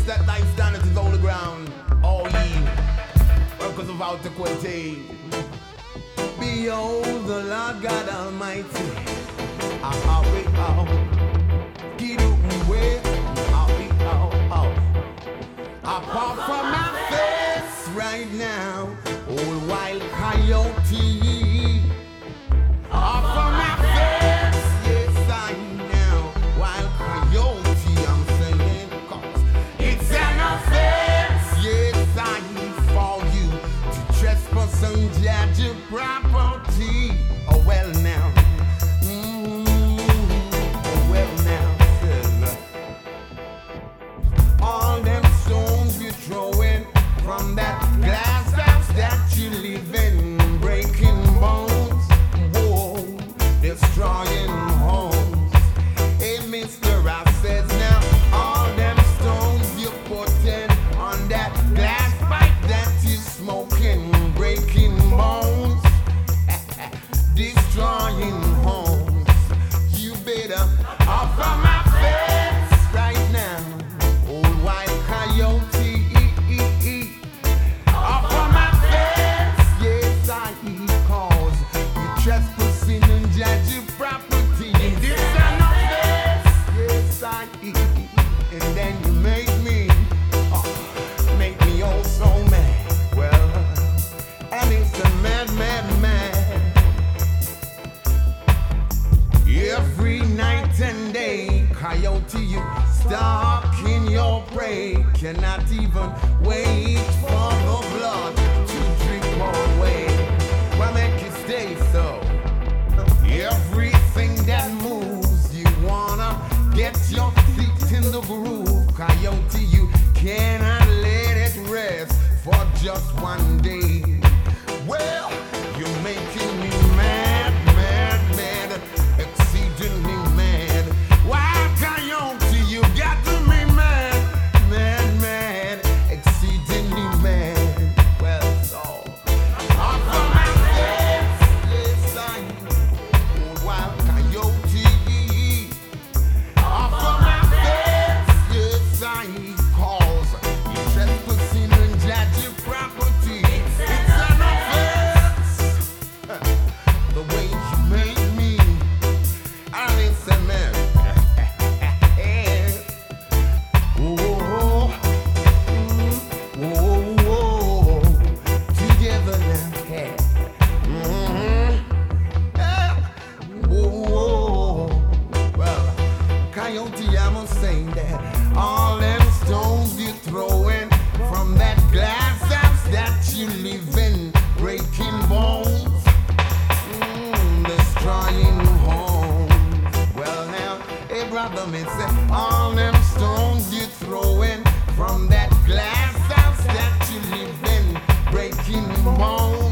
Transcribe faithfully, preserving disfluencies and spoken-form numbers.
that thy standeth is on the ground. All ye workers of iniquity. Behold the Lord God Almighty. Ah, we out. Get away. Ah, we out. Apart from my face right now, old wild coyote. Apart from my face, yes I know, wild coyote. I'm saying, 'cause it's an offense, yes I for you to trespass on judge your property. Oh well now. From that glass house that you live in, breaking bones, whoa, destroying homes. Hey, mister, I says now, all them stones you put in on that glass pipe that you smoking, breaking bones, destroying homes. You better off of my face right now, old white coyote. And then you make me, oh, make me oh so mad. Well, and it's a mad, mad, mad. Every night and day, coyote, you stuck in your prey. Cannot even wait for the blood to drip away. Why make you stay so? Everything that moves, you wanna get your feet in the groove. Coyote, you cannot let it rest for just one day. Well, you're making me mad, mad, mad, exceedingly mad. Why, coyote, you got to be mad, mad, mad, exceedingly mad. Well, so off of my face, yes I am, wild coyote. Off of my face, yes I cause you trespassing and judge your property. It's an offense, the way you make me. I listen, man. Whoa, whoa, whoa, together now, yeah. Mm-hmm. Yeah. Whoa, well, coyote, I'ma say that all them stones you throwing from that glass house that you live in, breaking bones, mm, destroying homes. Well now, hey brother, me say all them stones you throwing from that glass house that you live in, breaking bones.